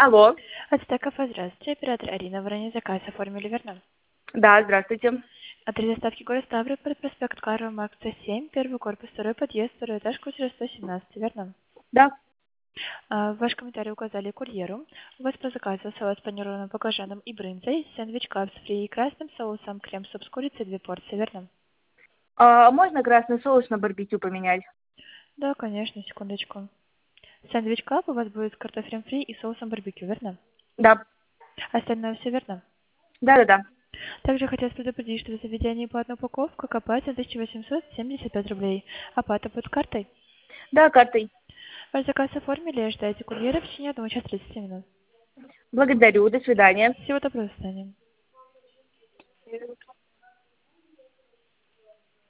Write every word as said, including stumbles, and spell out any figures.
Алло. Ацтек Кафе, здравствуйте. Оператор Арина. Вы ранее заказ оформили, верно? Да, здравствуйте. Адрес доставки город Ставрополь, проспект Карла Маркса, семь, первый корпус, второй подъезд, второй этаж, квартира сто семнадцать, верно? Да. А, ваш комментарий указали курьеру. У вас по заказу салат с панированным баклажаном и брынзой, сэндвич капс фри и красным соусом, крем-суп с курицей, две порции, верно? А можно красный соус на барбекю поменять? Да, конечно, секундочку. Сэндвич кап у вас будет с картофелем фри и соусом барбекю, верно? Да. Остальное все верно? Да-да-да. Также хотелось предупредить, что в заведении платная упаковка копается тысяча восемьсот семьдесят пять рублей. Оплата будет картой. Да, картой. Ваш заказ оформили, ожидайте курьера в течение одного часа тридцати минут. Благодарю. До свидания. Всего доброго, до свидания.